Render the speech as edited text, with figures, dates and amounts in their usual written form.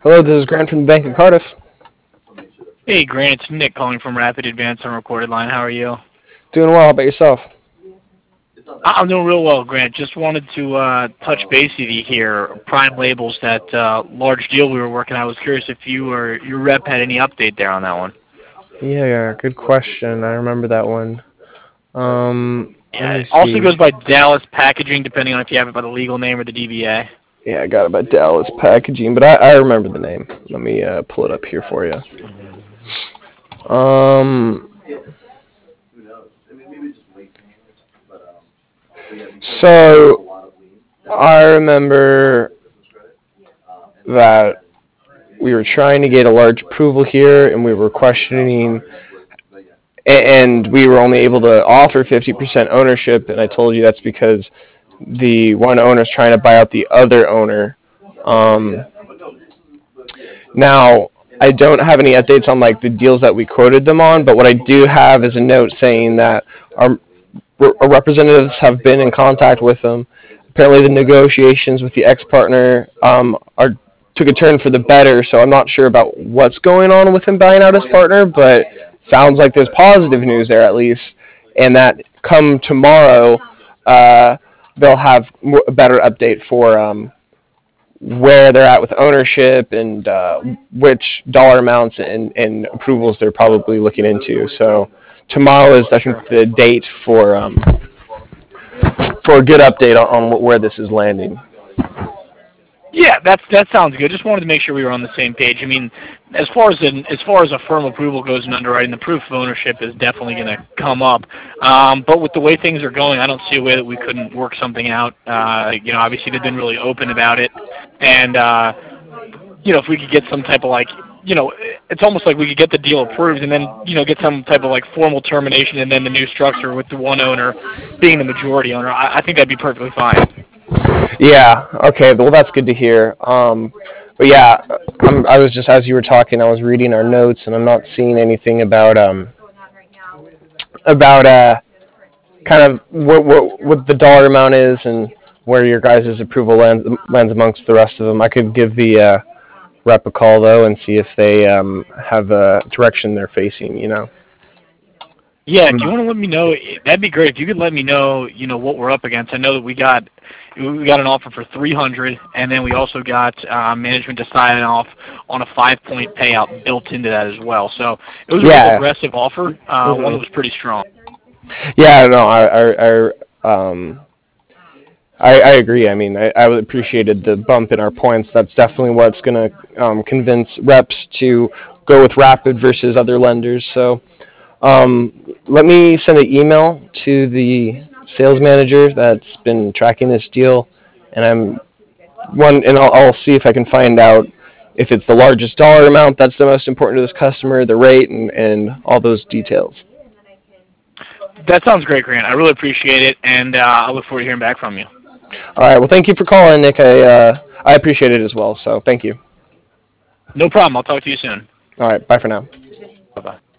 Hello, this is Grant from the Bank of Cardiff. Hey Grant, it's Nick calling from Rapid Advance on Recorded Line. How are you? Doing well. How about yourself? I'm doing real well, Grant. Just wanted to touch base with you here. Prime Labels, that large deal we were working on. I was curious if you or your rep had any update there on that one. Yeah, good question. I remember that one. Let Yeah, me it also see. goes by Dallas Packaging, depending on if you have it by the legal name or the DBA. Yeah, I got it by Dallas Packaging, but I remember the name. Let me pull it up here for you. Um, so I remember that we were trying to get a large approval here, and we were questioning, and we were only able to offer 50% ownership, and I told you that's because the one owner is trying to buy out the other owner. Um, Now, I don't have any updates on like the deals that we quoted them on, but what I do have is a note saying that our representatives have been in contact with them. Apparently, the negotiations with the ex-partner are took a turn for the better, so I'm not sure about what's going on with him buying out his partner, but sounds like there's positive news there at least, and that come tomorrow, they'll have a better update for where they're at with ownership and which dollar amounts and approvals they're probably looking into. So tomorrow is, I think, the date for a good update on where this is landing. Yeah, that sounds good. Just wanted to make sure we were on the same page. I mean, as far as a firm approval goes in underwriting, the proof of ownership is definitely going to come up. But with the way things are going, I don't see a way that we couldn't work something out. Obviously they've been really open about it, and if we could get some type of it's almost like we could get the deal approved and then get some type of like formal termination and then the new structure with the one owner being the majority owner. I think that'd be perfectly fine. Yeah. Okay. Well, that's good to hear. But yeah, I was just, as you were talking, I was reading our notes, and I'm not seeing anything about kind of what the dollar amount is and where your guys' approval lands amongst the rest of them. I could give the rep a call though and see if they have a direction they're facing. Yeah, if you want to let me know, that'd be great. If you could let me know, what we're up against. I know that we got an offer for 300, and then we also got management to sign off on a 5-point payout built into that as well. So it was a real aggressive offer, one that was pretty strong. Yeah, no, I agree. I mean, I appreciated the bump in our points. That's definitely what's going to convince reps to go with Rapid versus other lenders. So let me send an email to the sales manager that's been tracking this deal, and I'll see if I can find out if it's the largest dollar amount that's the most important to this customer, the rate, and all those details. That sounds great, Grant. I really appreciate it, and I look forward to hearing back from you. All right. Well, thank you for calling, Nick. I appreciate it as well. So thank you. No problem. I'll talk to you soon. All right. Bye for now. Bye-bye.